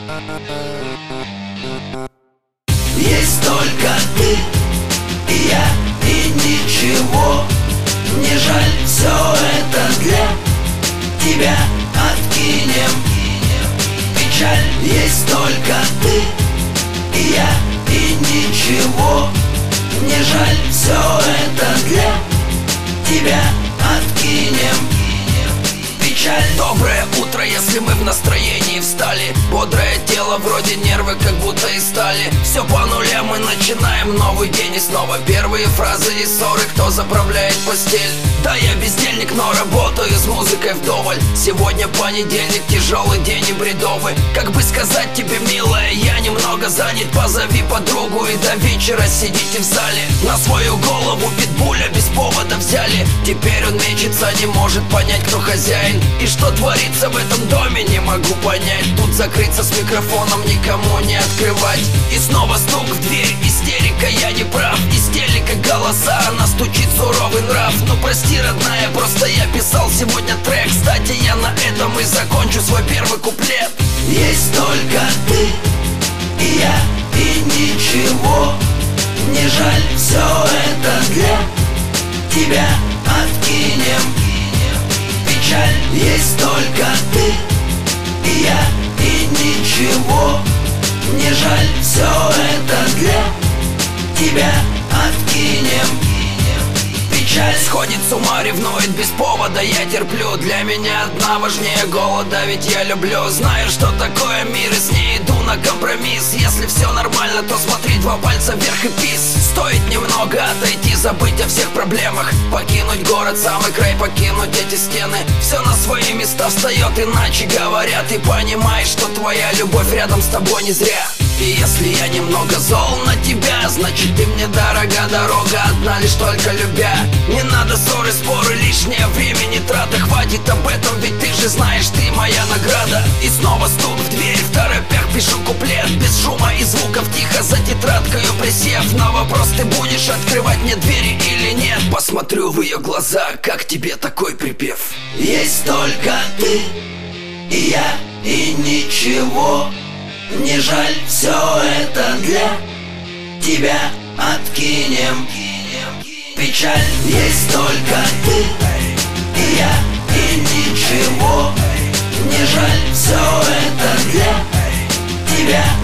Есть только ты и я, и ничего не жаль. Все это для тебя, откинем печаль. Есть только ты и я, и ничего не жаль. Все это для тебя, откинем печаль. Доброе утро, если мы в настроении встали. Бодрое тело, вроде нервы как будто из стали. Все по нулям, мы начинаем новый день. И снова первые фразы и ссоры. Кто заправляет постель? Да, я бездельник, но работаю с музыкой вдоволь. Сегодня понедельник, тяжелый день и бредовый. Как бы сказать тебе, милая, я немного занят. Позови подругу и до вечера сидите в зале. На свою голову питбуля без повода взяли. Теперь он мечется, не может понять, кто хозяин. И что творится в этом доме, не могу понять. Тут закрыться с микрофоном, никому не открывать. И снова стук в дверь, истерика, я не прав. Истерика голоса, она стучит, суровый нрав. Ну прости, родная, просто я писал сегодня трек. Кстати, я на этом и закончу свой первый куплет. Есть только ты и я, и ничего не жаль. Все это для тебя, откинем печаль. Есть только ты и я, и ничего не жаль. Все это для тебя, откинем печаль. Сходит с ума, ревнует без повода, я терплю. Для меня одна важнее голода, ведь я люблю. Знаю, что такое мир, и с ней иду на компромисс. Если все нормально, то смотри, два пальца вверх и пис. Стоит немного отойти, забыть о всех проблемах. Покинуть город, самый край, покинуть эти стены. Все на свои места встает, иначе говорят. И понимаешь, что твоя любовь рядом с тобой не зря. И если я немного зол на тебя, значит ты мне дорога дорога, одна лишь только любя. Не надо ссоры, споры, лишнее времени трата. Хватит об этом, ведь ты же знаешь, ты моя награда. И снова стук в дверь, в торопях пишу куплет. Без шума и звуков, тихо за тетрадкою присев. На вопрос, ты будешь открывать мне двери или нет? Посмотрю в ее глаза, как тебе такой припев. Есть только ты и я, и ничего не жаль. Все это для тебя, откинем печаль. Есть только ты и я, и ничего не жаль. Все это для тебя,